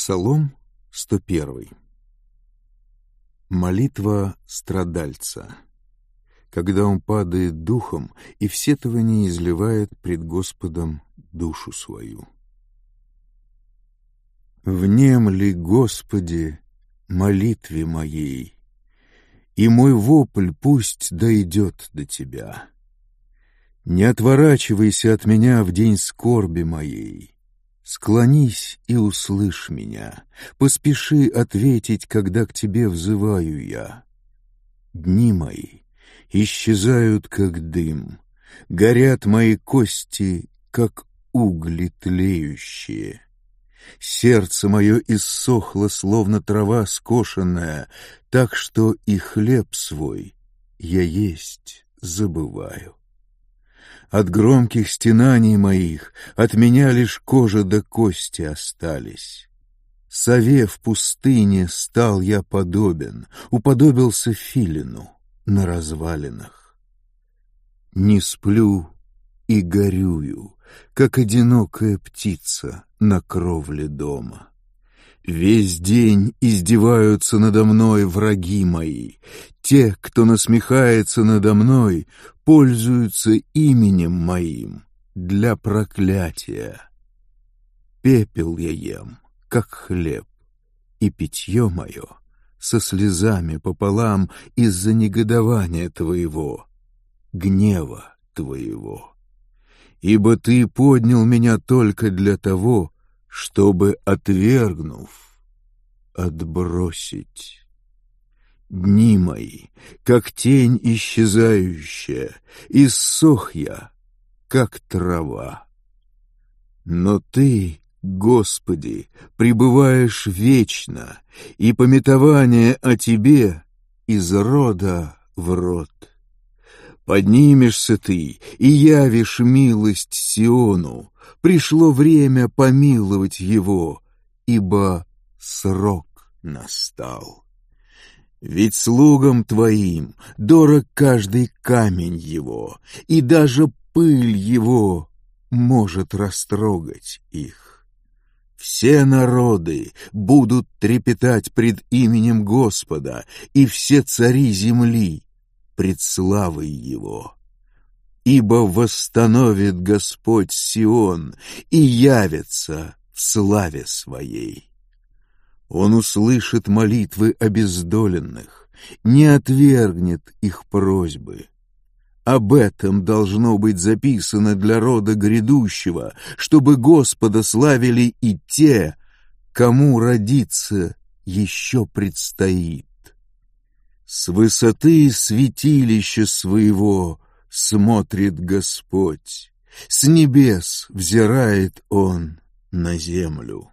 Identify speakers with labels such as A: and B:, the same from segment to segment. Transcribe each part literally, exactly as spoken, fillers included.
A: Псалом сто первый. Молитва страдальца, когда он падает духом и в сетовании изливает пред Господом душу свою. Внемли, Господи, молитве моей, и мой вопль пусть дойдет до Тебя. Не отворачивайся от меня в день скорби моей. Склонись и услышь меня, поспеши ответить, когда к Тебе взываю я. Дни мои исчезают, как дым, горят мои кости, как угли тлеющие. Сердце мое иссохло, словно трава скошенная, так что и хлеб свой я есть забываю. От громких стенаний моих от меня лишь кожа да кости остались. Сове в пустыне стал я подобен, уподобился филину на развалинах. Не сплю и горюю, как одинокая птица на кровле дома. Весь день издеваются надо мной враги мои. Те, кто насмехается надо мной, пользуются именем моим для проклятия. Пепел я ем, как хлеб, и питье мое со слезами пополам из-за негодования Твоего, гнева Твоего. Ибо Ты поднял меня только для того, чтобы, отвергнув, отбросить. Дни мои, как тень исчезающая, иссох я, как трава. Но Ты, Господи, пребываешь вечно, и памятование о Тебе из рода в род. Поднимешься Ты и явишь милость Сиону, пришло время помиловать его, ибо срок настал. Ведь слугам Твоим дорог каждый камень его, и даже пыль его может растрогать их. Все народы будут трепетать пред именем Господа, и все цари земли пред славой Его. Ибо восстановит Господь Сион и явится в славе Своей. Он услышит молитвы обездоленных, не отвергнет их просьбы. Об этом должно быть записано для рода грядущего, чтобы Господа славили и те, кому родиться еще предстоит. С высоты святилища своего смотрит Господь, с небес взирает Он на землю.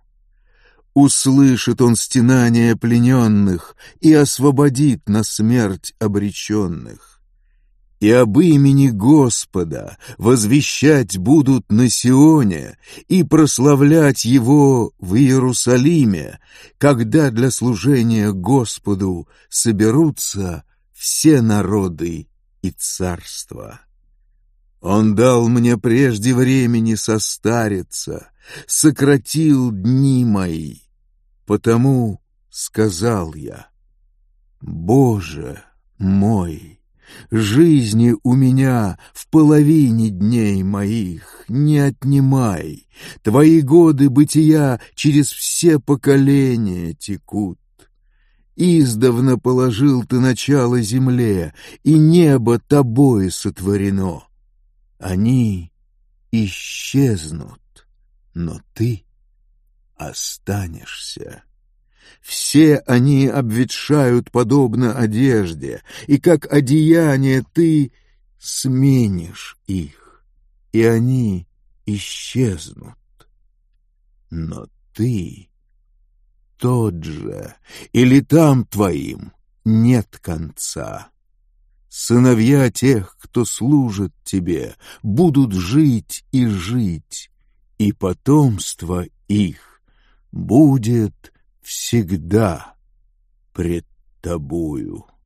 A: Услышит Он стенания плененных и освободит на смерть обреченных. И об имени Господа возвещать будут на Сионе и прославлять Его в Иерусалиме, когда для служения Господу соберутся все народы и царства. Он дал мне прежде времени состариться, сократил дни мои, потому сказал я: Боже мой, жизни у меня в половине дней моих не отнимай, Твои годы бытия через все поколения текут. Издавна положил Ты начало земле, и небо Тобой сотворено. Они исчезнут, но Ты останешься. Все они обветшают подобно одежде, и как одеяние Ты сменишь их, и они исчезнут. Но Ты тот же, и летам Твоим нет конца. Сыновья тех, кто служит Тебе, будут жить и жить, и потомство их будет всегда пред Тобою.